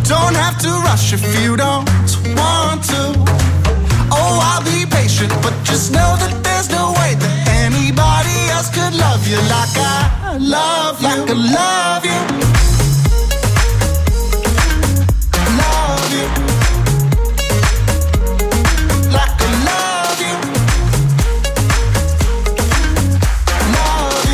Don't have to rush if you don't want to. Oh, I'll be patient, but just know that there's no way that anybody else could love you like I love you. Like I love you. Love you. Like I love you. Love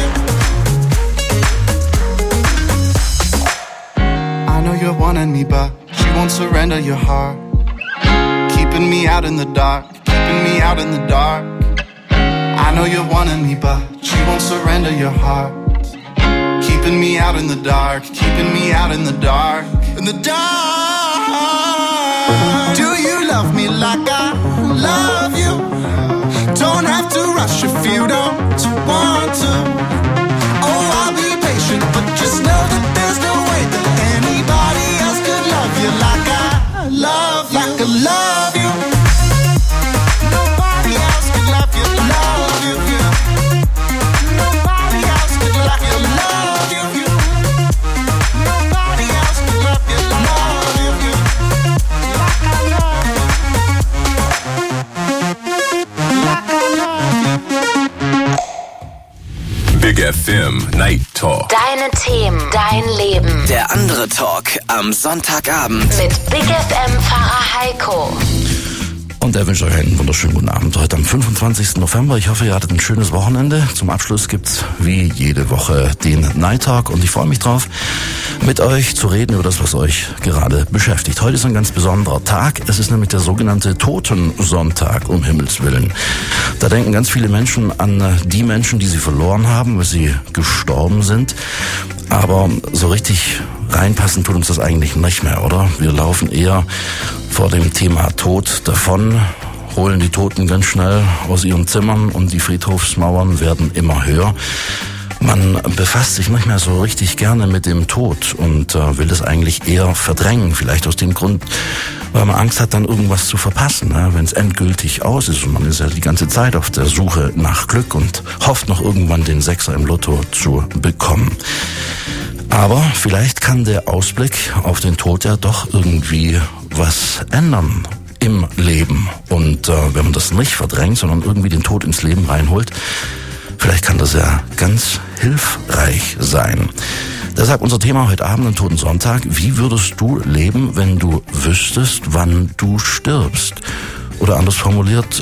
you. I know you're wanting me, but you won't surrender your heart. Keeping me out in the dark, keeping me out in the dark. I know you're wanting me, but you won't surrender your heart. Keeping me out in the dark, keeping me out in the dark. In the dark. Do you love me like I love you? Don't have to rush if you don't want to. Oh, I'll be patient, but just know that there's no way that anybody else could love you like I love you. Like I love you. Nobody else could love you. Love you. Nobody else could love you. Love you. Nobody else could love you. Love you. Like I love you. Like I love you. Big FM Night Talk. Deine Themen, dein Leben. Der andere Talk am Sonntagabend. Mit Big FM Pfarrer Heiko. Und er wünscht euch einen wunderschönen guten Abend heute am 25. November. Ich hoffe, ihr hattet ein schönes Wochenende. Zum Abschluss gibt's wie jede Woche den Night Talk und ich freue mich drauf, mit euch zu reden über das, was euch gerade beschäftigt. Heute ist ein ganz besonderer Tag. Es ist nämlich der sogenannte Totensonntag, um Himmels Willen. Da denken ganz viele Menschen an die Menschen, die sie verloren haben, weil sie gestorben sind. Aber so richtig reinpassen tut uns das eigentlich nicht mehr, oder? Wir laufen eher vor dem Thema Tod davon, holen die Toten ganz schnell aus ihren Zimmern und die Friedhofsmauern werden immer höher. Man befasst sich nicht mehr so richtig gerne mit dem Tod und will das eigentlich eher verdrängen. Vielleicht aus dem Grund, weil man Angst hat, dann irgendwas zu verpassen, ne? Wenn es endgültig aus ist. Und man ist ja die ganze Zeit auf der Suche nach Glück und hofft noch irgendwann den Sechser im Lotto zu bekommen. Aber vielleicht kann der Ausblick auf den Tod ja doch irgendwie was ändern im Leben. Und wenn man das nicht verdrängt, sondern irgendwie den Tod ins Leben reinholt, vielleicht kann das ja ganz hilfreich sein. Deshalb unser Thema heute Abend am Totensonntag. Wie würdest du leben, wenn du wüsstest, wann du stirbst? Oder anders formuliert,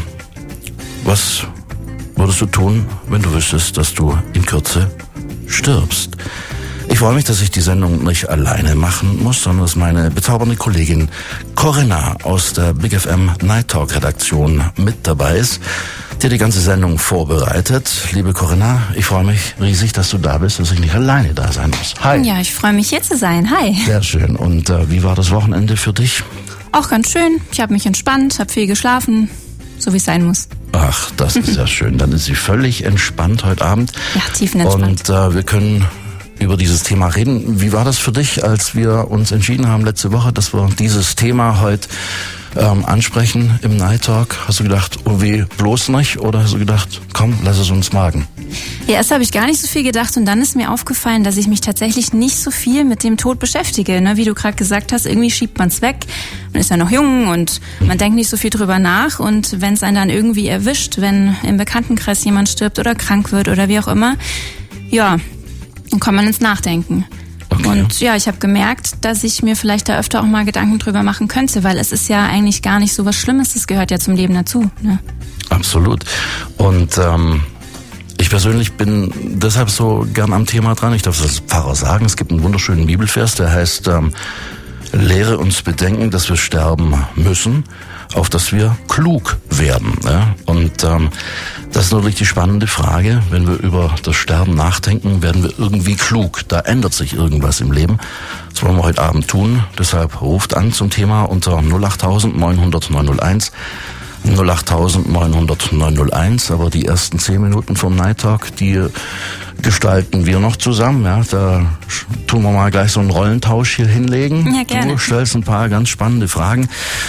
was würdest du tun, wenn du wüsstest, dass du in Kürze stirbst? Ich freue mich, dass ich die Sendung nicht alleine machen muss, sondern dass meine bezaubernde Kollegin Corinna aus der Big FM Night Talk Redaktion mit dabei ist, die die ganze Sendung vorbereitet. Liebe Corinna, ich freue mich riesig, dass du da bist, dass ich nicht alleine da sein muss. Hi. Ja, ich freue mich, hier zu sein. Hi. Sehr schön. Und wie war das Wochenende für dich? Auch ganz schön. Ich habe mich entspannt, habe viel geschlafen, so wie es sein muss. Ach, das ist ja schön. Dann ist sie völlig entspannt heute Abend. Ja, tiefenentspannt. Und wir können über dieses Thema reden. Wie war das für dich, als wir uns entschieden haben letzte Woche, dass wir dieses Thema heute ansprechen im Night Talk? Hast du gedacht, oh weh, bloß nicht? Oder hast du gedacht, komm, lass es uns wagen? Ja, erst habe ich gar nicht so viel gedacht und dann ist mir aufgefallen, dass ich mich tatsächlich nicht so viel mit dem Tod beschäftige. Ne? Wie du gerade gesagt hast, irgendwie schiebt man es weg. Man ist ja noch jung und man denkt nicht so viel drüber nach. Und wenn es einen dann irgendwie erwischt, wenn im Bekanntenkreis jemand stirbt oder krank wird oder wie auch immer, ja, dann kommt man ins Nachdenken. Okay. Und ja, ich habe gemerkt, dass ich mir vielleicht da öfter auch mal Gedanken drüber machen könnte, weil es ist ja eigentlich gar nicht so was Schlimmes, das gehört ja zum Leben dazu. Ne? Absolut. Und ich persönlich bin deshalb so gern am Thema dran. Ich darf es als Pfarrer sagen, es gibt einen wunderschönen Bibelvers, der heißt, lehre uns bedenken, dass wir sterben müssen, auf dass wir klug werden. Ne? Und das ist natürlich die spannende Frage. Wenn wir über das Sterben nachdenken, werden wir irgendwie klug. Da ändert sich irgendwas im Leben. Das wollen wir heute Abend tun. Deshalb ruft an zum Thema unter 08000 900 901. 08000 900 901. Aber die ersten 10 Minuten vom Night Talk, die gestalten wir noch zusammen. Ja, da tun wir mal gleich so einen Rollentausch hier hinlegen. Ja, gerne. Du stellst ein paar ganz spannende Fragen.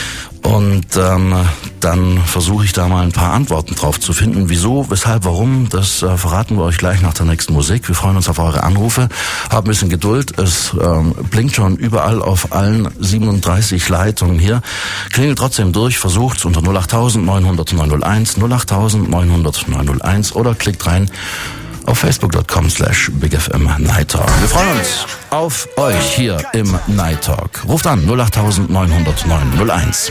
Und dann versuche ich da mal ein paar Antworten drauf zu finden. Wieso, weshalb, warum, das verraten wir euch gleich nach der nächsten Musik. Wir freuen uns auf eure Anrufe. Habt ein bisschen Geduld. Es blinkt schon überall auf allen 37 Leitungen hier. Klingelt trotzdem durch, versucht's unter 08000 900 901, 08000 900 901 oder klickt rein auf facebook.com/BigFM Night Talk. Wir freuen uns auf euch hier im Night Talk. Ruft an 08000 900 901.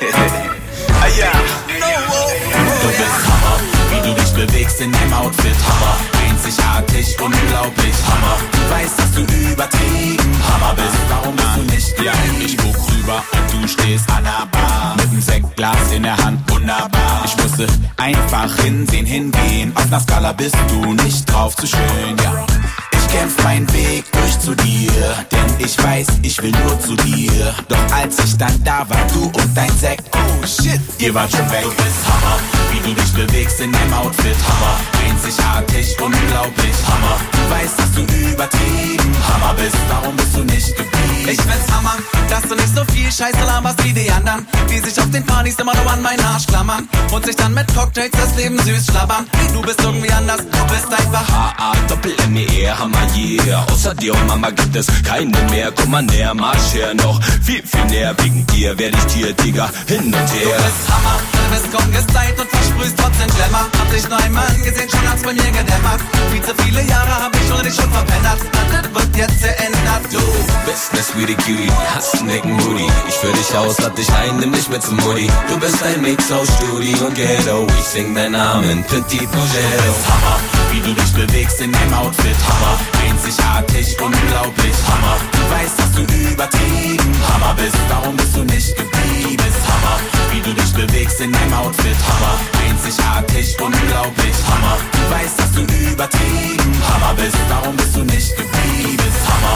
Du bist Hammer, wie du dich bewegst in deinem Outfit. Hammer, einzigartig, unglaublich. Hammer, du weißt, dass du übertrieben Hammer bist. Warum bist du nicht geblieben? Ich guck rüber und du stehst an der Bar mit dem Sektglas in der Hand, wunderbar. Ich musste einfach hingehen. Auf einer Skala bist du nicht drauf zu schön, ja. Ich kämpf meinen Weg durch zu dir, denn ich weiß, ich will nur zu dir. Doch als ich dann da war, du und dein Sekt, oh shit, ihr wart schon weg. Du bist Hammer, wie du dich bewegst in deinem Outfit. Hammer, einzigartig, unglaublich. Hammer, du weißt, dass du übertrieben Hammer bist. Warum bist du nicht geblieben? Ich find's Hammer, dass du nicht so viel Scheiße laberst wie die anderen, die sich auf den Partys immer nur an meinen Arsch klammern und sich dann mit Cocktails das Leben süß schlabbern. Du bist irgendwie anders, du bist einfach H-A-Doppel-M-E-R, Hammer, yeah. Außer dir und Mama gibt es keine mehr. Komm mal näher, marsch her noch viel, viel näher. Wegen dir werd ich dir, Digga, hin und her. Du bist Hammer, du bist kaum gestylt und versprühst trotzdem Glamour. Hab dich nur einmal angesehen, schon hat's bei mir gedämmert. Viel zu viele Jahre hab ich ohne dich schon verpennt. Das wird jetzt geändert. Du bist ne Sweetie Cutie, hast einen dicken Booty. Ich führ dich aus, lad dich ein, nimm dich mit zum Mutti. Du bist ein Mix aus Studi und Ghetto. Ich sing deinen Namen, Petit Progetto. Du bist Hammer, wie du dich bewegst in deinem Outfit. Hammer, einzigartig, unglaublich. Hammer, du weißt, dass du übertrieben Hammer bist. Warum bist du nicht geblieben? Bist Hammer, wie du dich bewegst in deinem Outfit. Hammer, einzigartig, unglaublich. Hammer, du weißt, dass du übertrieben Hammer bist. Warum bist du nicht geblieben? Bist Hammer.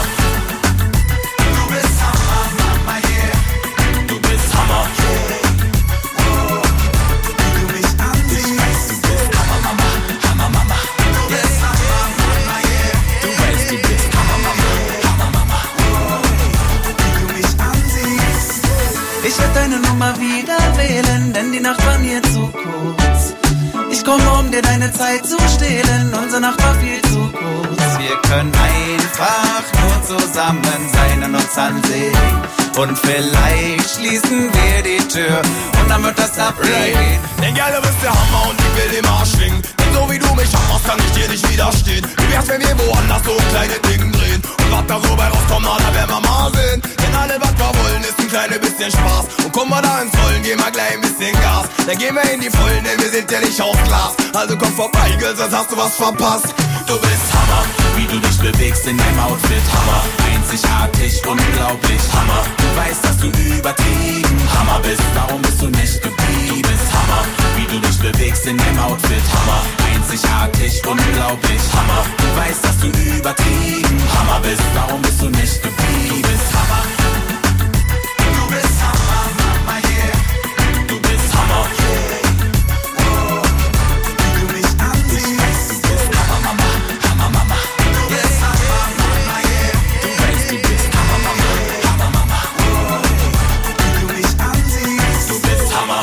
Du bist Hammer, Mama, yeah. Du bist Hammer, yeah. Oh, wie du mich ansiehst. Ich weiß, du bist Hammer, Mama, Hammer, Mama. Du bist Hammer, Mama, yeah. Du weißt, du bist Hammer, Mama, Hammer, Mama. Oh, wie du mich ansiehst. Ich werd deine Nummer wieder wählen, denn die Nacht war mir zu kurz. Ich komme, um dir deine Zeit zu stehlen, unsere Nacht war viel zu kurz. Wir können einfach nur zusammen sein und uns ansehen. Und vielleicht schließen wir die Tür und dann wird das abreden. Denn Girl, du bist der Hammer und ich will den Arsch schwingen. Denn so wie du mich hammerst, kann ich dir nicht widerstehen. Wie wär's, wenn wir woanders so kleine Dinge drehen? Und was da so bei rauskommt, na, da werden wir mal sehen. Denn alle, was wir wollen, ist ein kleines bisschen Spaß. Und komm mal da ins Rollen, geh mal gleich ein bisschen Gas. Dann gehen wir in die Vollen, denn wir sind ja nicht aus Glas. Also komm vorbei, Girl, sonst hast du was verpasst. Du bist Hammer, wie du dich bewegst in deinem Outfit. Hammer, einzigartig, unglaublich. Hammer, du weißt, dass du übertrieben Hammer bist. Warum bist du nicht geblieben? Bist Hammer, wie du dich bewegst in deinem Outfit. Hammer, einzigartig, unglaublich. Hammer, du weißt, dass du übertrieben Hammer bist. Warum bist du nicht geblieben? Bist Hammer. Du bist Hammer, Mama, yeah. Du bist Hammer, yeah. Oh, wie du mich ansiehst. Ich weiß, du bist Hammer, Mama, Hammer, Mama. Du bist Hammer, Mama, yeah. Du weißt, du bist Hammer, Mama, Hammer, Mama. Oh, wie du mich ansiehst. Du bist Hammer.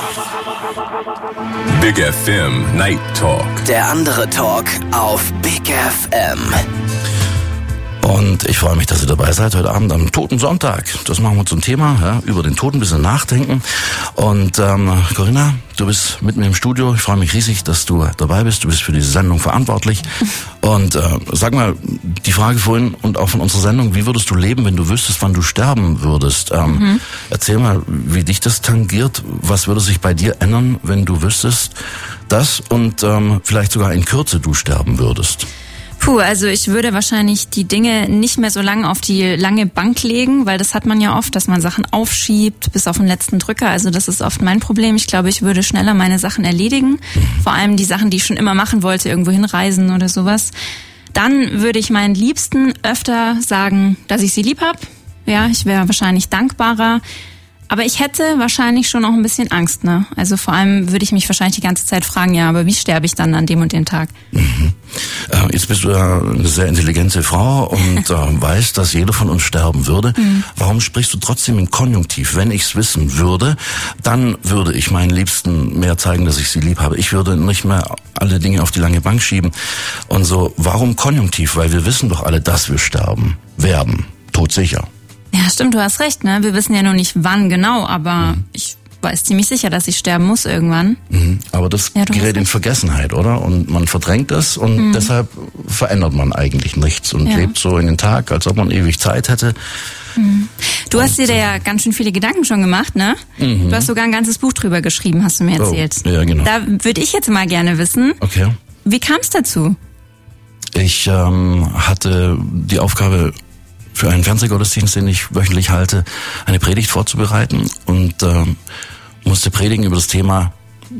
Big FM Night Talk. Der andere Talk auf Big FM. Und ich freue mich, dass ihr dabei seid heute Abend am Toten Sonntag. Das machen wir zum Thema, ja, über den Tod ein bisschen nachdenken. Und Corinna, du bist mit mir im Studio. Ich freue mich riesig, dass du dabei bist. Du bist für diese Sendung verantwortlich. Und sag mal, die Frage vorhin und auch von unserer Sendung, wie würdest du leben, wenn du wüsstest, wann du sterben würdest? Erzähl mal, wie dich das tangiert. Was würde sich bei dir ändern, wenn du wüsstest, dass und vielleicht sogar in Kürze du sterben würdest? Puh, also ich würde wahrscheinlich die Dinge nicht mehr so lange auf die lange Bank legen, weil das hat man ja oft, dass man Sachen aufschiebt bis auf den letzten Drücker. Also das ist oft mein Problem. Ich glaube, ich würde schneller meine Sachen erledigen. Vor allem die Sachen, die ich schon immer machen wollte, irgendwo hinreisen oder sowas. Dann würde ich meinen Liebsten öfter sagen, dass ich sie lieb hab. Ja, ich wäre wahrscheinlich dankbarer. Aber ich hätte wahrscheinlich schon auch ein bisschen Angst, ne? Also vor allem würde ich mich wahrscheinlich die ganze Zeit fragen, ja, aber wie sterbe ich dann an dem und dem Tag? Mhm. Jetzt bist du ja eine sehr intelligente Frau und weißt, dass jeder von uns sterben würde. Mhm. Warum sprichst du trotzdem im Konjunktiv? Wenn ich es wissen würde, dann würde ich meinen Liebsten mehr zeigen, dass ich sie lieb habe. Ich würde nicht mehr alle Dinge auf die lange Bank schieben und so. Warum Konjunktiv? Weil wir wissen doch alle, dass wir sterben werden. Todsicher. Ja, stimmt, du hast recht, ne? Wir wissen ja noch nicht wann genau, aber ich weiß ziemlich sicher, dass ich sterben muss irgendwann. Mhm. Aber das gerät in Vergessenheit, oder? Und man verdrängt das und deshalb verändert man eigentlich nichts und lebt so in den Tag, als ob man ewig Zeit hätte. Mhm. Du hast dir da ja ganz schön viele Gedanken schon gemacht, ne? Mhm. Du hast sogar ein ganzes Buch drüber geschrieben, hast du mir erzählt. Oh, ja, genau. Da würde ich jetzt mal gerne wissen, wie kam es dazu? Ich hatte die Aufgabe, für einen Fernsehgottesdienst, den ich wöchentlich halte, eine Predigt vorzubereiten und musste predigen über das Thema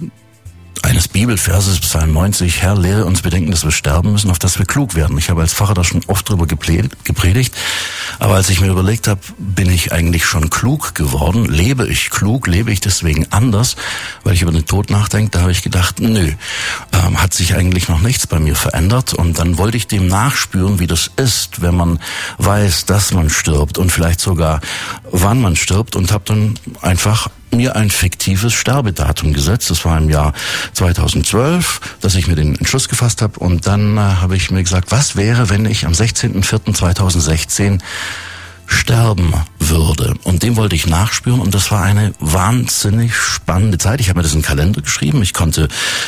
eines Bibelverses, Psalm 90, Herr, lehre uns bedenken, dass wir sterben müssen, auf dass wir klug werden. Ich habe als Pfarrer da schon oft drüber gepredigt, aber als ich mir überlegt habe, bin ich eigentlich schon klug geworden? Lebe ich klug? Lebe ich deswegen anders, weil ich über den Tod nachdenke? Da habe ich gedacht, nö, hat sich eigentlich noch nichts bei mir verändert und dann wollte ich dem nachspüren, wie das ist, wenn man weiß, dass man stirbt und vielleicht sogar, wann man stirbt und habe dann einfach mir ein fiktives Sterbedatum gesetzt. Das war im Jahr 2012, dass ich mir den Entschluss gefasst habe und dann habe ich mir gesagt, was wäre, wenn ich am 16.04.2016 sterben würde. Und dem wollte ich nachspüren und das war eine wahnsinnig spannende Zeit. Ich habe mir das in den Kalender geschrieben. Ich konnte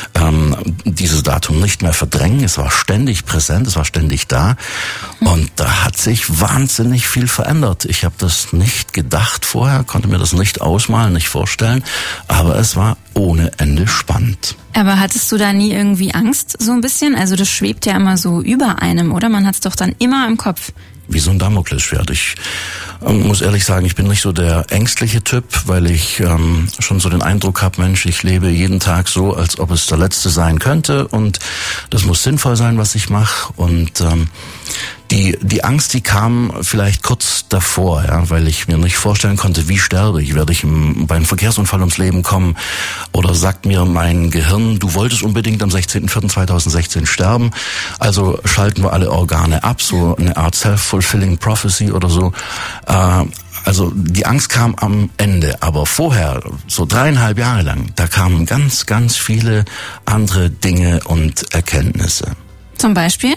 dieses Datum nicht mehr verdrängen. Es war ständig präsent, es war ständig da. Und da hat sich wahnsinnig viel verändert. Ich habe das nicht gedacht vorher, konnte mir das nicht ausmalen, nicht vorstellen. Aber es war ohne Ende spannend. Aber hattest du da nie irgendwie Angst, so ein bisschen? Also das schwebt ja immer so über einem, oder? Man hat es doch dann immer im Kopf. Wie so ein Damoklesschwert. Ich muss ehrlich sagen, ich bin nicht so der ängstliche Typ, weil ich schon so den Eindruck habe, Mensch, ich lebe jeden Tag so, als ob es der letzte sein könnte und das muss sinnvoll sein, was ich mache. Und die Angst, die kam vielleicht kurz davor, ja, weil ich mir nicht vorstellen konnte, wie sterbe ich. Werde ich bei einem Verkehrsunfall ums Leben kommen oder sagt mir mein Gehirn, du wolltest unbedingt am 16.04.2016 sterben, also schalten wir alle Organe ab, so eine Art Self-Fulfilling Prophecy oder so. Also die Angst kam am Ende, aber vorher, so 3,5 Jahre lang, da kamen ganz, ganz viele andere Dinge und Erkenntnisse. Zum Beispiel?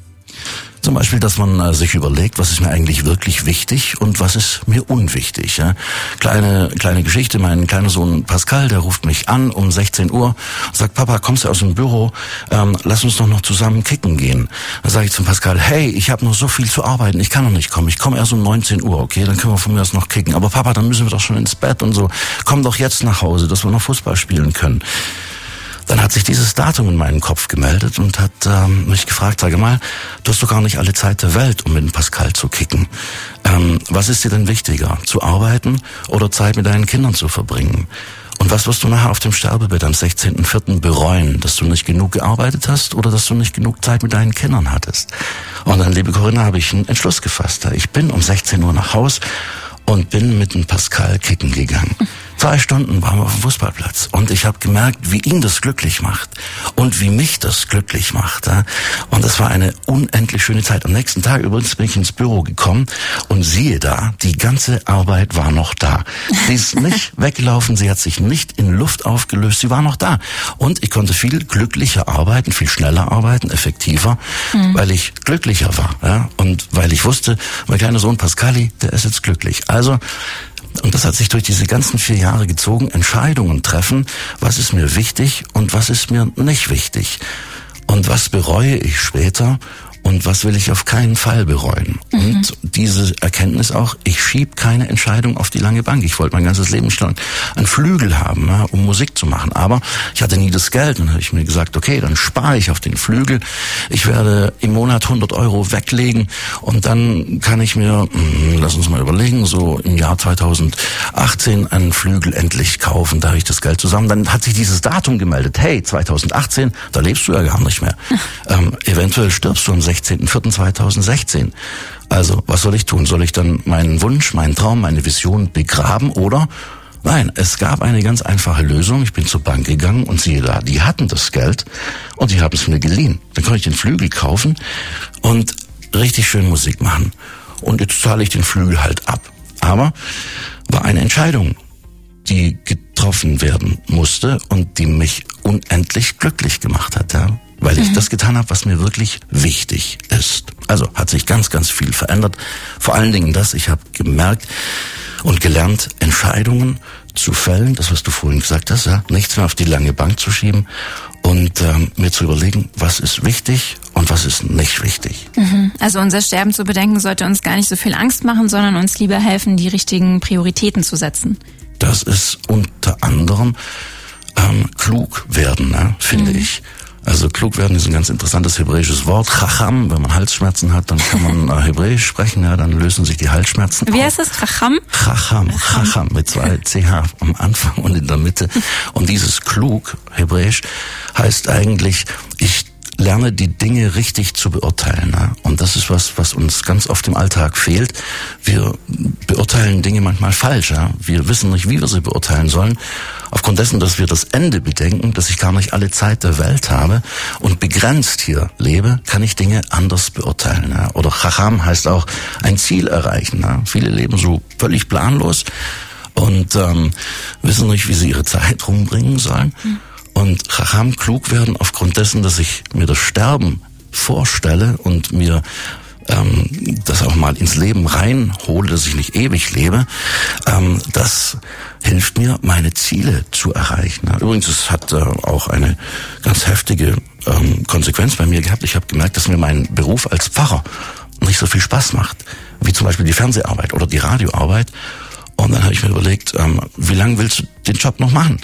Zum Beispiel, dass man sich überlegt, was ist mir eigentlich wirklich wichtig und was ist mir unwichtig. Ja? Kleine Geschichte, mein kleiner Sohn Pascal, der ruft mich an um 16 Uhr und sagt, Papa, kommst du aus dem Büro, lass uns doch noch zusammen kicken gehen. Dann sage ich zum Pascal, hey, ich habe noch so viel zu arbeiten, ich kann noch nicht kommen, ich komme erst um 19 Uhr, okay, dann können wir von mir aus noch kicken. Aber Papa, dann müssen wir doch schon ins Bett und so, komm doch jetzt nach Hause, dass wir noch Fußball spielen können. Dann hat sich dieses Datum in meinen Kopf gemeldet und hat mich gefragt, sage mal, du hast doch gar nicht alle Zeit der Welt, um mit dem Pascal zu kicken. Was ist dir denn wichtiger, zu arbeiten oder Zeit mit deinen Kindern zu verbringen? Und was wirst du nachher auf dem Sterbebett am 16.04. bereuen, dass du nicht genug gearbeitet hast oder dass du nicht genug Zeit mit deinen Kindern hattest? Und dann, liebe Corinna, habe ich einen Entschluss gefasst. Ich bin um 16 Uhr nach Haus und bin mit dem Pascal kicken gegangen. 2 Stunden waren wir auf dem Fußballplatz und ich habe gemerkt, wie ihn das glücklich macht und wie mich das glücklich macht. Ja? Und das war eine unendlich schöne Zeit. Am nächsten Tag übrigens bin ich ins Büro gekommen und siehe da, die ganze Arbeit war noch da. Sie ist nicht weggelaufen, sie hat sich nicht in Luft aufgelöst, sie war noch da. Und ich konnte viel glücklicher arbeiten, viel schneller arbeiten, effektiver, weil ich glücklicher war. Ja? Und weil ich wusste, mein kleiner Sohn Pascali, der ist jetzt glücklich. Also, und das hat sich durch diese ganzen 4 Jahre gezogen, Entscheidungen treffen, was ist mir wichtig und was ist mir nicht wichtig. Und was bereue ich später und was will ich auf keinen Fall bereuen. Und diese Erkenntnis auch, ich schieb keine Entscheidung auf die lange Bank. Ich wollte mein ganzes Leben schon einen Flügel haben, ja, um Musik zu machen. Aber ich hatte nie das Geld. Und dann habe ich mir gesagt, okay, dann spare ich auf den Flügel. Ich werde im Monat 100 € weglegen und dann kann ich mir, lass uns mal überlegen, so im Jahr 2018 einen Flügel endlich kaufen. Da habe ich das Geld zusammen. Dann hat sich dieses Datum gemeldet. Hey, 2018, da lebst du ja gar nicht mehr. Eventuell stirbst du am 16.04.2016. Also, was soll ich tun? Soll ich dann meinen Wunsch, meinen Traum, meine Vision begraben oder... Nein, es gab eine ganz einfache Lösung. Ich bin zur Bank gegangen und siehe da, die hatten das Geld und die haben es mir geliehen. Dann konnte ich den Flügel kaufen und richtig schön Musik machen. Und jetzt zahle ich den Flügel halt ab. Aber war eine Entscheidung, die getroffen werden musste und die mich unendlich glücklich gemacht hat, ja? Weil ich das getan habe, was mir wirklich wichtig ist. Also hat sich ganz, ganz viel verändert. Vor allen Dingen das, ich habe gemerkt und gelernt, Entscheidungen zu fällen, das, was du vorhin gesagt hast, ja, nichts mehr auf die lange Bank zu schieben und mir zu überlegen, was ist wichtig und was ist nicht wichtig. Also unser Sterben zu bedenken sollte uns gar nicht so viel Angst machen, sondern uns lieber helfen, die richtigen Prioritäten zu setzen. Das ist unter anderem klug werden, ne, finde ich. Also klug werden ist ein ganz interessantes hebräisches Wort. Chacham, wenn man Halsschmerzen hat, dann kann man Hebräisch sprechen, ja, dann lösen sich die Halsschmerzen. Wie heißt das? Chacham? Chacham mit 2 CH am Anfang und in der Mitte. Und dieses klug, Hebräisch, heißt eigentlich, ich lerne die Dinge richtig zu beurteilen. Ja? Und das ist was uns ganz oft im Alltag fehlt. Wir beurteilen Dinge manchmal falsch. Ja? Wir wissen nicht, wie wir sie beurteilen sollen. Aufgrund dessen, dass wir das Ende bedenken, dass ich gar nicht alle Zeit der Welt habe und begrenzt hier lebe, kann ich Dinge anders beurteilen. Ja? Oder Chacham heißt auch ein Ziel erreichen. Ja? Viele leben so völlig planlos und wissen nicht, wie sie ihre Zeit rumbringen sollen. Und Chacham, klug werden aufgrund dessen, dass ich mir das Sterben vorstelle und mir das auch mal ins Leben reinhole, dass ich nicht ewig lebe, das hilft mir, meine Ziele zu erreichen. Übrigens, es hat auch eine ganz heftige Konsequenz bei mir gehabt. Ich habe gemerkt, dass mir mein Beruf als Pfarrer nicht so viel Spaß macht, wie zum Beispiel die Fernseharbeit oder die Radioarbeit. Und dann habe ich mir überlegt, wie lange willst du den Job noch machen,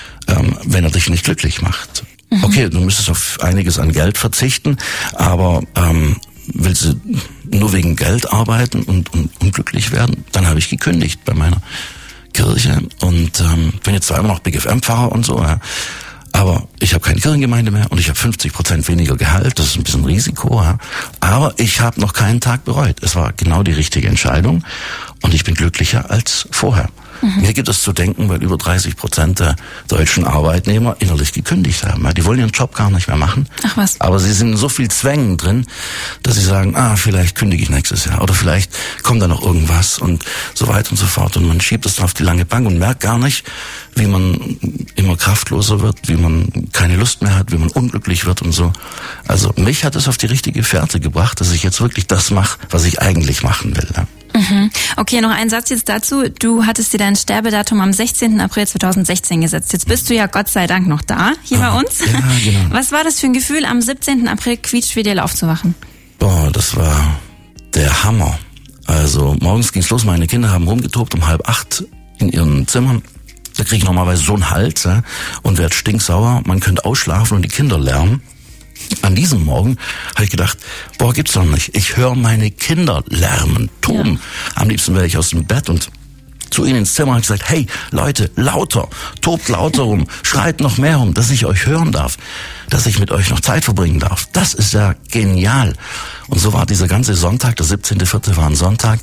wenn er dich nicht glücklich macht? Okay, du müsstest auf einiges an Geld verzichten, aber willst du nur wegen Geld arbeiten und unglücklich werden? Dann habe ich gekündigt bei meiner Kirche und bin jetzt zwar immer noch BGFM-Pfarrer und so, ja, aber ich habe keine Kirchengemeinde mehr und ich habe 50% weniger Gehalt, das ist ein bisschen Risiko, ja, aber ich habe noch keinen Tag bereut. Es war genau die richtige Entscheidung und ich bin glücklicher als vorher. Mir gibt es zu denken, weil über 30% der deutschen Arbeitnehmer innerlich gekündigt haben. Die wollen ihren Job gar nicht mehr machen. Ach was. Aber sie sind in so viel Zwängen drin, dass sie sagen, vielleicht kündige ich nächstes Jahr oder vielleicht kommt da noch irgendwas und so weiter und so fort. Und man schiebt es dann auf die lange Bank und merkt gar nicht, wie man immer kraftloser wird, wie man keine Lust mehr hat, wie man unglücklich wird und so. Also mich hat es auf die richtige Fährte gebracht, dass ich jetzt wirklich das mache, was ich eigentlich machen will. Ne? Okay, noch ein Satz jetzt dazu. Du hattest dir dein Sterbedatum am 16. April 2016 gesetzt. Jetzt bist du ja Gott sei Dank noch da, hier bei uns. Ja, genau. Was war das für ein Gefühl, am 17. April quietschfidel aufzuwachen? Das war der Hammer. Also morgens ging's los, meine Kinder haben rumgetobt um 7:30 in ihren Zimmern. Da kriege ich normalerweise so einen Hals und werd stinksauer. Man könnte ausschlafen und die Kinder lärmen. An diesem Morgen habe ich gedacht, gibt's doch nicht. Ich höre meine Kinder lärmen, toben. Ja. Am liebsten wäre ich aus dem Bett und zu ihnen ins Zimmer und gesagt, hey Leute, lauter, tobt lauter rum, schreit noch mehr rum, dass ich euch hören darf, dass ich mit euch noch Zeit verbringen darf. Das ist ja genial. Und so war dieser ganze Sonntag, der 17.04. war ein Sonntag,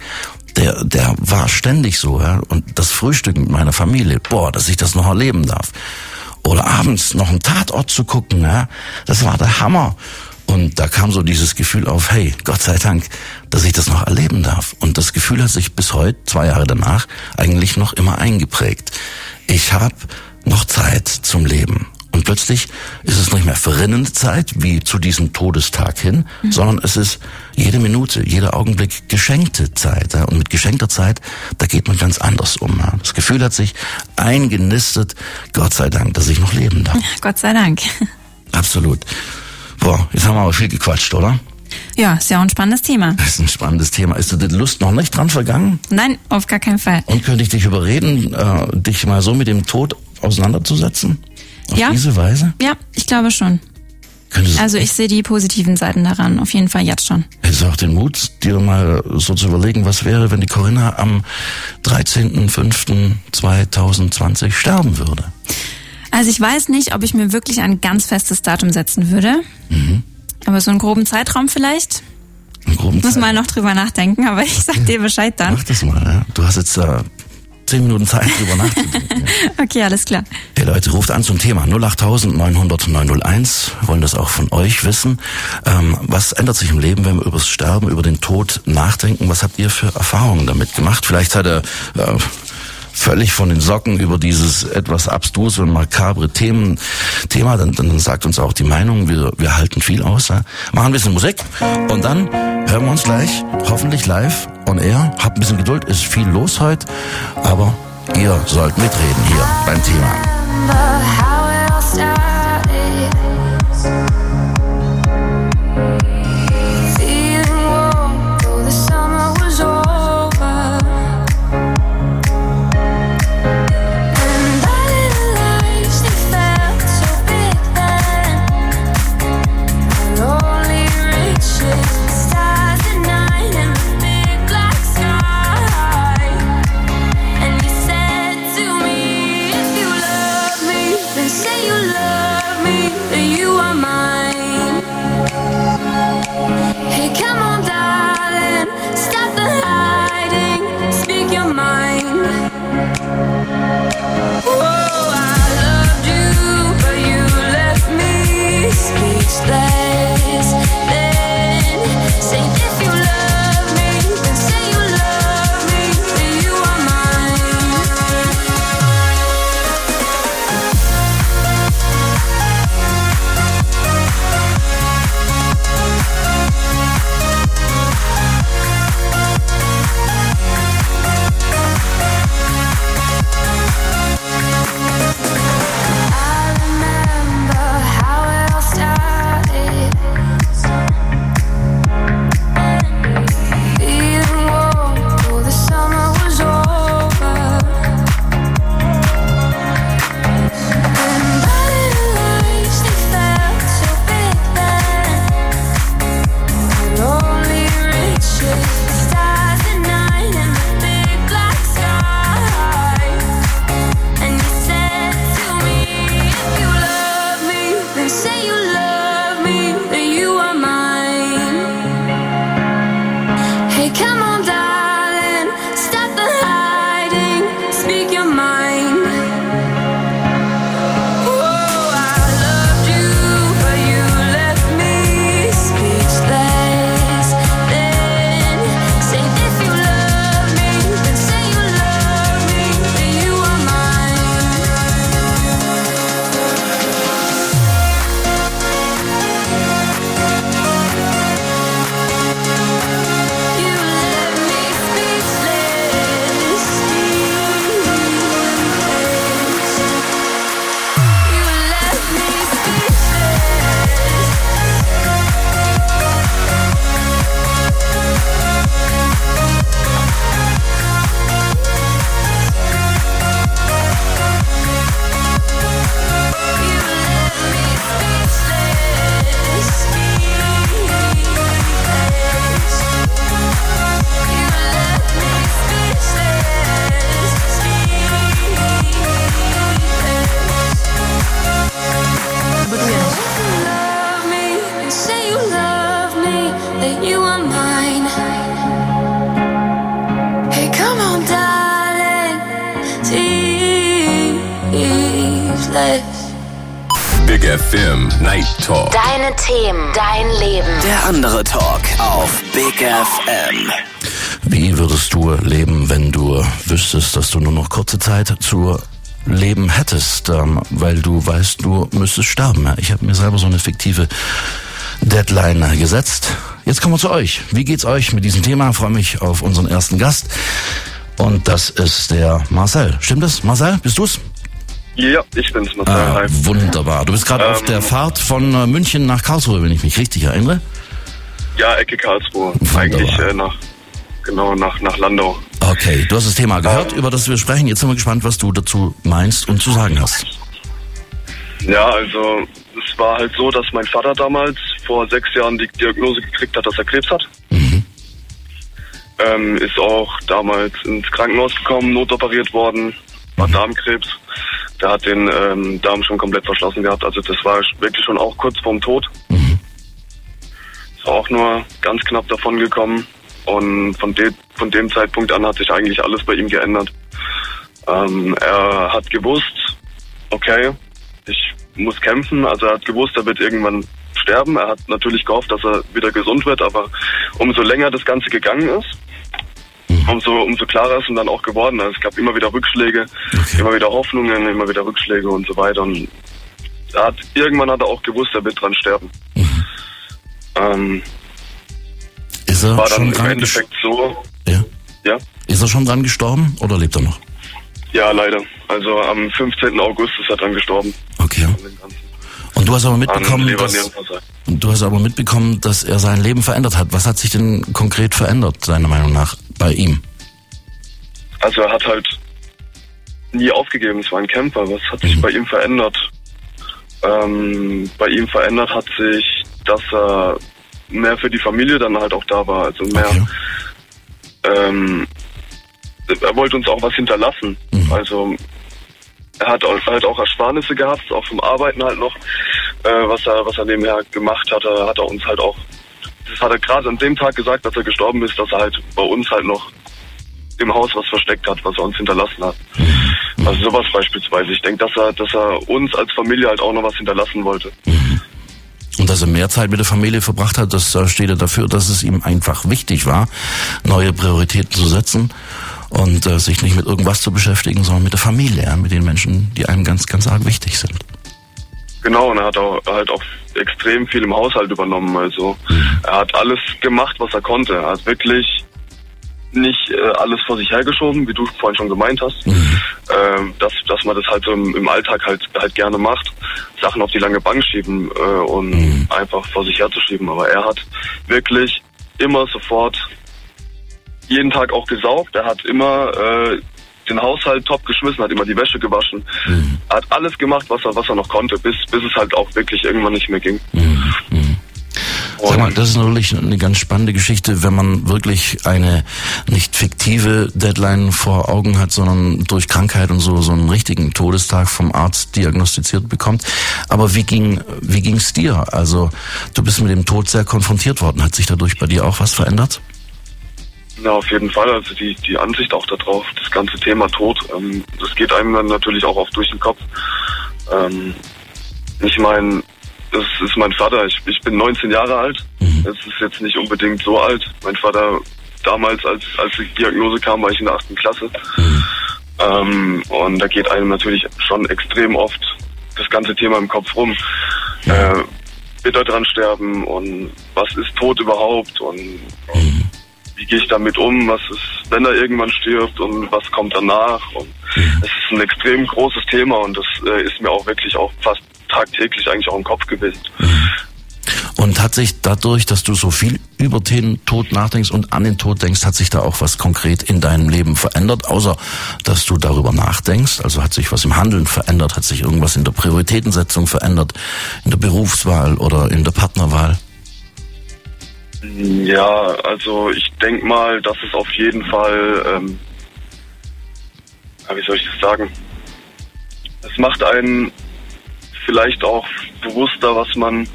der war ständig so. Ja? Und das Frühstück mit meiner Familie, dass ich das noch erleben darf. Oder abends noch einen Tatort zu gucken, ja, das war der Hammer. Und da kam so dieses Gefühl auf, hey, Gott sei Dank, dass ich das noch erleben darf. Und das Gefühl hat sich bis heute, 2 Jahre danach, eigentlich noch immer eingeprägt. Ich habe noch Zeit zum Leben. Und plötzlich ist es nicht mehr verrinnende Zeit, wie zu diesem Todestag hin, sondern es ist jede Minute, jeder Augenblick geschenkte Zeit. Ja. Und mit geschenkter Zeit, da geht man ganz anders um. Ja. Das Gefühl hat sich eingenistet, Gott sei Dank, dass ich noch leben darf. Gott sei Dank. Absolut. Jetzt haben wir aber viel gequatscht, oder? Ja, ist ja auch ein spannendes Thema. Das ist ein spannendes Thema. Ist dir die Lust noch nicht dran vergangen? Nein, auf gar keinen Fall. Und könnte ich dich überreden, dich mal so mit dem Tod auseinanderzusetzen? Auf diese Weise? Ja, ich glaube schon. Also ich sehe die positiven Seiten daran, auf jeden Fall jetzt schon. Hättest du auch den Mut, dir mal so zu überlegen, was wäre, wenn die Corinna am 13.05.2020 sterben würde? Also ich weiß nicht, ob ich mir wirklich ein ganz festes Datum setzen würde. Aber so einen groben Zeitraum vielleicht? Einen groben Muss mal noch drüber nachdenken, aber ich sag dir Bescheid dann. Mach das mal, ja. Du hast jetzt 10 Minuten Zeit, drüber nachzudenken. Ja. Okay, alles klar. Hey Leute, ruft an zum Thema 08000 900 901. Wir wollen das auch von euch wissen. Was ändert sich im Leben, wenn wir über das Sterben, über den Tod nachdenken? Was habt ihr für Erfahrungen damit gemacht? Vielleicht seid ihr völlig von den Socken über dieses etwas abstruse und makabre Thema. Dann sagt uns auch die Meinung. Wir halten viel aus. Ja? Machen ein bisschen Musik und dann hören wir uns gleich, hoffentlich live on air. Habt ein bisschen Geduld, ist viel los heute, aber ihr sollt mitreden hier beim Thema. Big FM Night Talk. Deine Themen, dein Leben. Der andere Talk auf Big FM. Wie würdest du leben, wenn du wüsstest, dass du nur noch kurze Zeit zu leben hättest, weil du weißt, du müsstest sterben? Ich habe mir selber so eine fiktive Deadline gesetzt. Jetzt kommen wir zu euch. Wie geht's euch mit diesem Thema? Ich freue mich auf unseren ersten Gast. Und das ist der Marcel. Stimmt das? Marcel, bist du's? Ja, ich bin's, Marcel. Wunderbar. Du bist gerade auf der Fahrt von München nach Karlsruhe, wenn ich mich richtig erinnere. Ja, Ecke Karlsruhe. Wunderbar. Eigentlich nach Landau. Okay, du hast das Thema gehört, über das wir sprechen. Jetzt sind wir gespannt, was du dazu meinst und zu sagen hast. Ja, also es war halt so, dass mein Vater damals vor 6 Jahren die Diagnose gekriegt hat, dass er Krebs hat. Mhm. Ist auch damals ins Krankenhaus gekommen, notoperiert worden, war Darmkrebs. Der hat den Darm schon komplett verschlossen gehabt. Also das war wirklich schon auch kurz vorm Tod. Mhm. auch nur ganz knapp davon gekommen. Und von dem Zeitpunkt an hat sich eigentlich alles bei ihm geändert. Er hat gewusst, okay, ich muss kämpfen. Also er hat gewusst, er wird irgendwann sterben. Er hat natürlich gehofft, dass er wieder gesund wird, aber umso länger das Ganze gegangen ist, umso klarer ist ihm dann auch geworden. Also es gab immer wieder Rückschläge, immer wieder Hoffnungen, immer wieder Rückschläge und so weiter. Und irgendwann hat er auch gewusst, er wird dran sterben. Ist er war schon dann im Endeffekt so. Ja? Ist er schon dran gestorben oder lebt er noch? Ja, leider. Also am 15. August ist er dann gestorben. Okay. Und du hast aber mitbekommen, dass er sein Leben verändert hat. Was hat sich denn konkret verändert, seiner Meinung nach, bei ihm? Also er hat halt nie aufgegeben, es war ein Kämpfer. Was hat sich bei ihm verändert? Bei ihm verändert hat sich, dass er mehr für die Familie dann halt auch da war. Also mehr, er wollte uns auch was hinterlassen. Also er hat halt auch Ersparnisse gehabt, auch vom Arbeiten halt noch, was er nebenher gemacht hatte, hat er uns halt auch, das hat er gerade an dem Tag gesagt, dass er gestorben ist, dass er halt bei uns halt noch im Haus was versteckt hat, was er uns hinterlassen hat. Also sowas beispielsweise. Ich denke, dass er uns als Familie halt auch noch was hinterlassen wollte. Und dass er mehr Zeit mit der Familie verbracht hat, das steht ja dafür, dass es ihm einfach wichtig war, neue Prioritäten zu setzen und sich nicht mit irgendwas zu beschäftigen, sondern mit der Familie, mit den Menschen, die einem ganz, ganz arg wichtig sind. Genau, und er hat halt auch extrem viel im Haushalt übernommen. Also er hat alles gemacht, was er konnte. Er hat wirklich nicht alles vor sich hergeschoben, wie du vorhin schon gemeint hast, dass man das halt so im Alltag halt gerne macht, Sachen auf die lange Bank schieben und einfach vor sich herzuschieben. Aber er hat wirklich immer sofort jeden Tag auch gesaugt. Er hat immer den Haushalt top geschmissen, hat immer die Wäsche gewaschen, hat alles gemacht, was er noch konnte, bis es halt auch wirklich irgendwann nicht mehr ging. Sag mal, das ist natürlich eine ganz spannende Geschichte, wenn man wirklich eine nicht fiktive Deadline vor Augen hat, sondern durch Krankheit und so einen richtigen Todestag vom Arzt diagnostiziert bekommt. Aber wie ging's dir? Also du bist mit dem Tod sehr konfrontiert worden. Hat sich dadurch bei dir auch was verändert? Ja, auf jeden Fall. Also die Ansicht auch darauf, das ganze Thema Tod, das geht einem dann natürlich auch oft durch den Kopf. Ich meine, das ist mein Vater. Ich bin 19 Jahre alt. Das ist jetzt nicht unbedingt so alt. Mein Vater damals, als die Diagnose kam, war ich in der 8. Klasse. Und da geht einem natürlich schon extrem oft das ganze Thema im Kopf rum. Wird er dran sterben und was ist Tod überhaupt und wie gehe ich damit um? Was ist, wenn er irgendwann stirbt und was kommt danach? Und es ist ein extrem großes Thema und das ist mir auch wirklich auch fast tagtäglich eigentlich auch im Kopf gewesen. Und hat sich dadurch, dass du so viel über den Tod nachdenkst und an den Tod denkst, hat sich da auch was konkret in deinem Leben verändert, außer dass du darüber nachdenkst? Also hat sich was im Handeln verändert? Hat sich irgendwas in der Prioritätensetzung verändert? In der Berufswahl oder in der Partnerwahl? Ja, also ich denke mal, dass es auf jeden Fall, wie soll ich das sagen? Es macht einen vielleicht auch bewusster, was man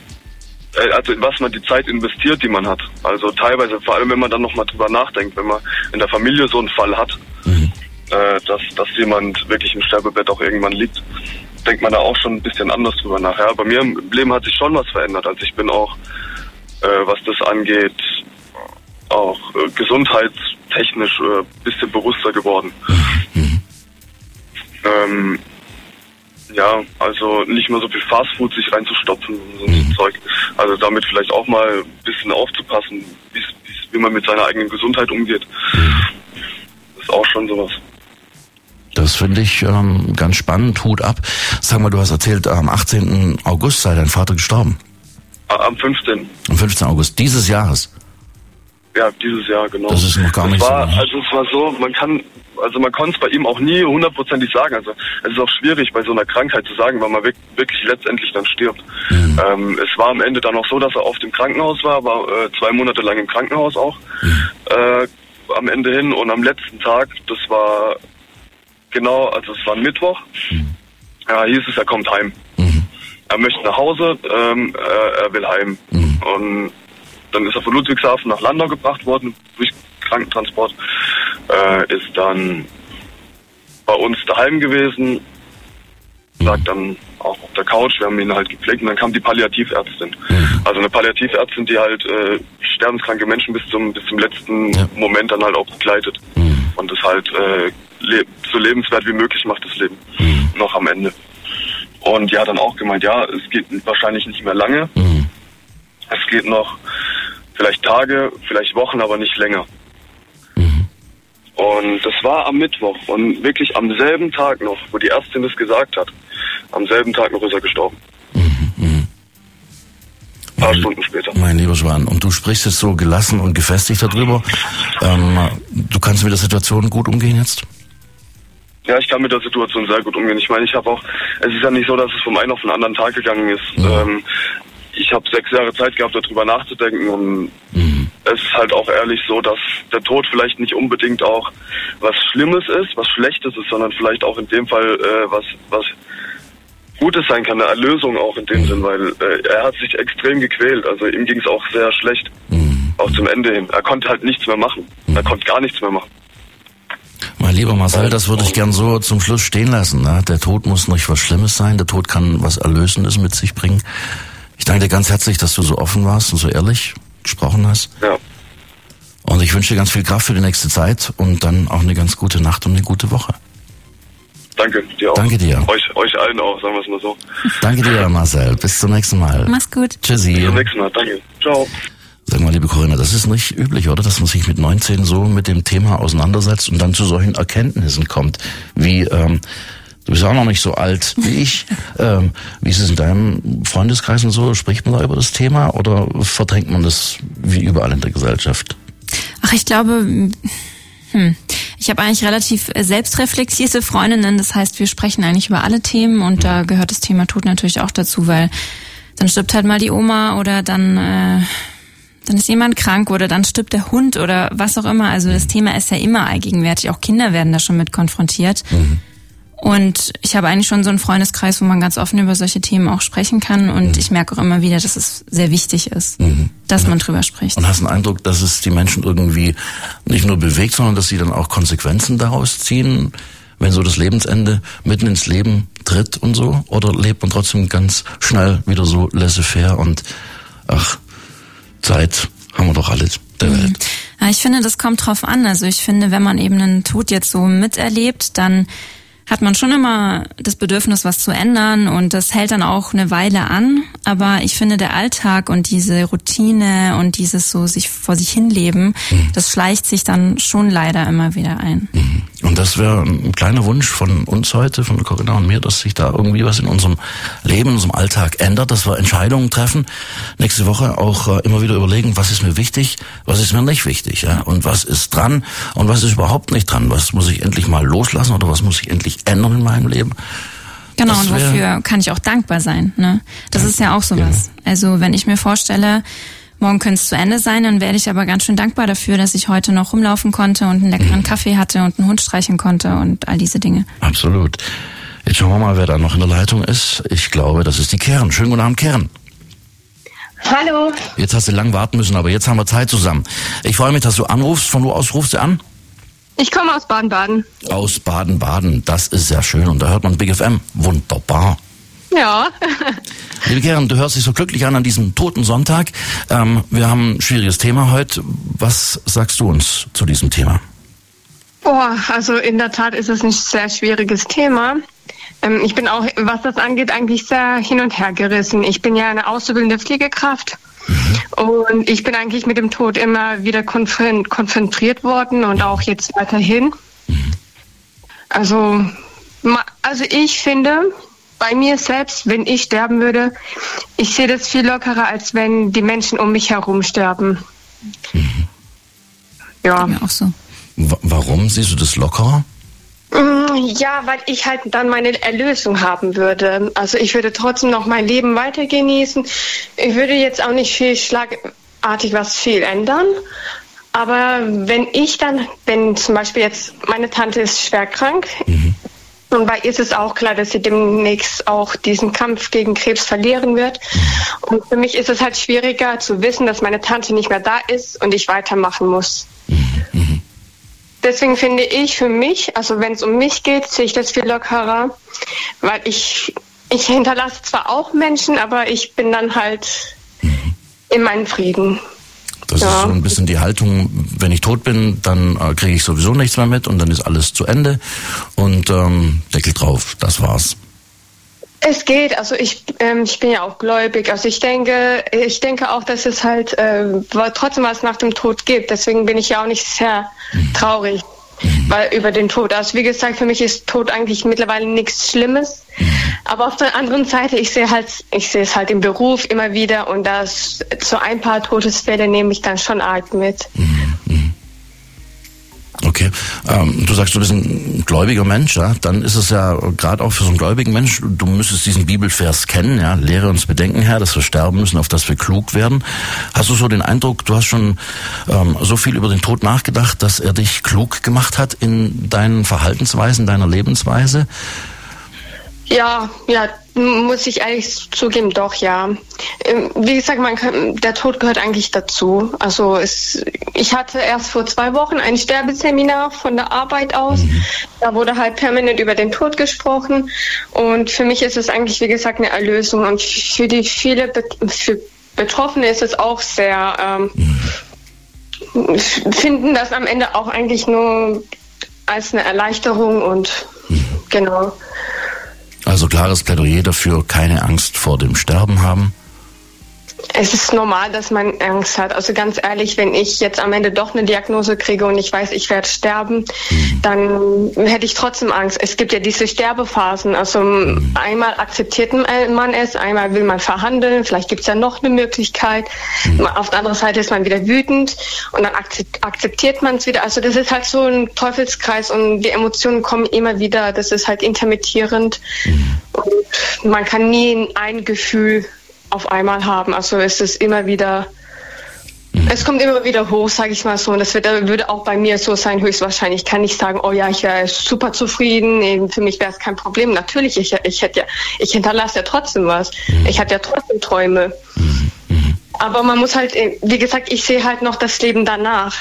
die Zeit investiert, die man hat. Also teilweise, vor allem wenn man dann nochmal drüber nachdenkt, wenn man in der Familie so einen Fall hat, dass jemand wirklich im Sterbebett auch irgendwann liegt, denkt man da auch schon ein bisschen anders drüber nach. Ja, bei mir im Leben hat sich schon was verändert. Also ich bin auch, was das angeht, auch gesundheitstechnisch ein bisschen bewusster geworden. Ja, also nicht mehr so viel Fastfood sich reinzustopfen und so Zeug. Also damit vielleicht auch mal ein bisschen aufzupassen, wie man mit seiner eigenen Gesundheit umgeht. Das ist auch schon sowas. Das finde ich ganz spannend, Hut ab. Sag mal, du hast erzählt, am 18. August sei dein Vater gestorben. Am 15. Am 15. August dieses Jahres? Ja, dieses Jahr, genau. Das ist noch gar nicht so. Also es war so, man konnte es bei ihm auch nie hundertprozentig sagen. Also es ist auch schwierig bei so einer Krankheit zu sagen, weil man wirklich letztendlich dann stirbt. Es war am Ende dann auch so, dass er oft im Krankenhaus war 2 Monate lang im Krankenhaus auch am Ende hin. Und am letzten Tag, das war genau, also es war ein Mittwoch, hieß es, er kommt heim. Er möchte nach Hause, er will heim. Und dann ist er von Ludwigshafen nach Landau gebracht worden durch Krankentransport. Ist dann bei uns daheim gewesen, lag dann auch auf der Couch, wir haben ihn halt gepflegt und dann kam die Palliativärztin. Also eine Palliativärztin, die halt sterbenskranke Menschen bis zum letzten Moment dann halt auch begleitet und das halt so lebenswert wie möglich macht, das Leben noch am Ende. Und die hat dann auch gemeint, ja, es geht wahrscheinlich nicht mehr lange. Es geht noch vielleicht Tage, vielleicht Wochen, aber nicht länger. Und das war am Mittwoch und wirklich am selben Tag noch, wo die Ärztin das gesagt hat, am selben Tag noch ist er gestorben. Ein paar Stunden später. Mein lieber Schwan, und du sprichst jetzt so gelassen und gefestigt darüber. Du kannst mit der Situation gut umgehen jetzt? Ja, ich kann mit der Situation sehr gut umgehen. Ich meine, es ist ja nicht so, dass es vom einen auf den anderen Tag gegangen ist. Ich habe 6 Jahre Zeit gehabt, darüber nachzudenken und es ist halt auch ehrlich so, dass der Tod vielleicht nicht unbedingt auch was Schlimmes ist, was Schlechtes ist, sondern vielleicht auch in dem Fall was Gutes sein kann, eine Erlösung auch in dem Sinn, weil er hat sich extrem gequält, also ihm ging es auch sehr schlecht, auch zum Ende hin. Er konnte halt nichts mehr machen, er konnte gar nichts mehr machen. Mein lieber Marcel, das würde ich gern so zum Schluss stehen lassen. Ne? Der Tod muss nicht was Schlimmes sein, der Tod kann was Erlösendes mit sich bringen. Ich danke dir ganz herzlich, dass du so offen warst und so ehrlich gesprochen hast. Ja. Und ich wünsche dir ganz viel Kraft für die nächste Zeit und dann auch eine ganz gute Nacht und eine gute Woche. Danke, dir auch. Danke dir. Euch allen auch, sagen wir es mal so. Danke dir, Marcel. Bis zum nächsten Mal. Mach's gut. Tschüssi. Bis zum nächsten Mal, danke. Ciao. Sag mal, liebe Corinna, das ist nicht üblich, oder? Dass man sich mit 19 so mit dem Thema auseinandersetzt und dann zu solchen Erkenntnissen kommt, wie, du bist auch noch nicht so alt wie ich. Wie ist es in deinem Freundeskreis und so? Spricht man da über das Thema oder verdrängt man das wie überall in der Gesellschaft? Ach, ich glaube, ich habe eigentlich relativ selbstreflektierte Freundinnen. Das heißt, wir sprechen eigentlich über alle Themen und da gehört das Thema Tod natürlich auch dazu, weil dann stirbt halt mal die Oma oder dann ist jemand krank oder dann stirbt der Hund oder was auch immer. Also das Thema ist ja immer allgegenwärtig. Auch Kinder werden da schon mit konfrontiert. Und ich habe eigentlich schon so einen Freundeskreis, wo man ganz offen über solche Themen auch sprechen kann. Und ich merke auch immer wieder, dass es sehr wichtig ist, dass man drüber spricht. Und hast den Eindruck, dass es die Menschen irgendwie nicht nur bewegt, sondern dass sie dann auch Konsequenzen daraus ziehen, wenn so das Lebensende mitten ins Leben tritt und so? Oder lebt man trotzdem ganz schnell wieder so laissez-faire und Zeit haben wir doch alle der Welt. Ja, ich finde, das kommt drauf an. Also ich finde, wenn man eben einen Tod jetzt so miterlebt, dann hat man schon immer das Bedürfnis, was zu ändern und das hält dann auch eine Weile an. Aber ich finde, der Alltag und diese Routine und dieses so sich vor sich hinleben, das schleicht sich dann schon leider immer wieder ein. Und das wäre ein kleiner Wunsch von uns heute, von Corinna und mir, dass sich da irgendwie was in unserem Leben, in unserem Alltag ändert, dass wir Entscheidungen treffen. Nächste Woche auch immer wieder überlegen, was ist mir wichtig, was ist mir nicht wichtig, ja? Und was ist dran und was ist überhaupt nicht dran. Was muss ich endlich mal loslassen oder was muss ich endlich ändern in meinem Leben? Genau, und wofür kann ich auch dankbar sein, ne? Das ist ja auch sowas. Ja. Also wenn ich mir vorstelle, morgen könnte es zu Ende sein, dann werde ich aber ganz schön dankbar dafür, dass ich heute noch rumlaufen konnte und einen leckeren Kaffee hatte und einen Hund streicheln konnte und all diese Dinge. Absolut. Jetzt schauen wir mal, wer da noch in der Leitung ist. Ich glaube, das ist die Keren. Schönen guten Abend, Keren. Hallo. Jetzt hast du lang warten müssen, aber jetzt haben wir Zeit zusammen. Ich freue mich, dass du anrufst. Von wo aus rufst du an? Ich komme aus Baden-Baden. Aus Baden-Baden, das ist sehr schön. Und da hört man Big FM. Wunderbar. Ja. Liebe Keren, du hörst dich so glücklich an diesem toten Sonntag. Wir haben ein schwieriges Thema heute. Was sagst du uns zu diesem Thema? Also in der Tat ist es ein sehr schwieriges Thema. Ich bin auch, was das angeht, eigentlich sehr hin und her gerissen. Ich bin ja eine auszubildende Pflegekraft. Und ich bin eigentlich mit dem Tod immer wieder konfrontiert worden und auch jetzt weiterhin. Also ich finde, bei mir selbst, wenn ich sterben würde, ich sehe das viel lockerer, als wenn die Menschen um mich herum sterben. Ja. Mir auch so. Warum siehst du das lockerer? Ja, weil ich halt dann meine Erlösung haben würde. Also ich würde trotzdem noch mein Leben weiter genießen. Ich würde jetzt auch nicht viel schlagartig viel ändern. Aber wenn zum Beispiel jetzt, meine Tante ist schwer krank, Und bei ihr ist es auch klar, dass sie demnächst auch diesen Kampf gegen Krebs verlieren wird. Und für mich ist es halt schwieriger zu wissen, dass meine Tante nicht mehr da ist und ich weitermachen muss. Deswegen finde ich für mich, also wenn es um mich geht, sehe ich das viel lockerer, weil ich hinterlasse zwar auch Menschen, aber ich bin dann halt in meinem Frieden. Das ist so ein bisschen die Haltung, wenn ich tot bin, dann kriege ich sowieso nichts mehr mit und dann ist alles zu Ende und Deckel drauf, das war's. Es geht, also ich bin ja auch gläubig, also ich denke auch, dass es halt trotzdem was nach dem Tod gibt, deswegen bin ich ja auch nicht sehr traurig weil über den Tod. Also wie gesagt, für mich ist Tod eigentlich mittlerweile nichts Schlimmes. Aber auf der anderen Seite, ich sehe es halt im Beruf immer wieder und so ein paar Todesfälle nehme ich dann schon arg mit. Okay, du sagst, du bist ein gläubiger Mensch, ja? Dann ist es ja gerade auch für so einen gläubigen Mensch, du müsstest diesen Bibelvers kennen, ja, lehre uns Bedenken, Herr, dass wir sterben müssen, auf dass wir klug werden. Hast du so den Eindruck, du hast schon so viel über den Tod nachgedacht, dass er dich klug gemacht hat in deinen Verhaltensweisen, deiner Lebensweise? Ja, muss ich ehrlich zugeben, doch, ja. Wie gesagt, der Tod gehört eigentlich dazu. Also ich hatte erst vor 2 Wochen ein Sterbeseminar von der Arbeit aus. Da wurde halt permanent über den Tod gesprochen. Und für mich ist es eigentlich, wie gesagt, eine Erlösung. Und für für Betroffene ist es auch sehr, finden das am Ende auch eigentlich nur als eine Erleichterung und genau. Also klares Plädoyer dafür, keine Angst vor dem Sterben haben. Es ist normal, dass man Angst hat. Also ganz ehrlich, wenn ich jetzt am Ende doch eine Diagnose kriege und ich weiß, ich werde sterben, dann hätte ich trotzdem Angst. Es gibt ja diese Sterbephasen. Also einmal akzeptiert man es, einmal will man verhandeln, vielleicht gibt es ja noch eine Möglichkeit. Auf der anderen Seite ist man wieder wütend und dann akzeptiert man es wieder. Also das ist halt so ein Teufelskreis und die Emotionen kommen immer wieder. Das ist halt intermittierend und man kann nie ein Gefühl auf einmal haben. Also es ist immer wieder, es kommt immer wieder hoch, sage ich mal so. Und das würde auch bei mir so sein, höchstwahrscheinlich. Ich kann nicht sagen, oh ja, ich wäre super zufrieden, für mich wäre es kein Problem. Natürlich, ich hinterlasse ja trotzdem was. Ich hatte ja trotzdem Träume. Aber man muss halt, wie gesagt, ich sehe halt noch das Leben danach.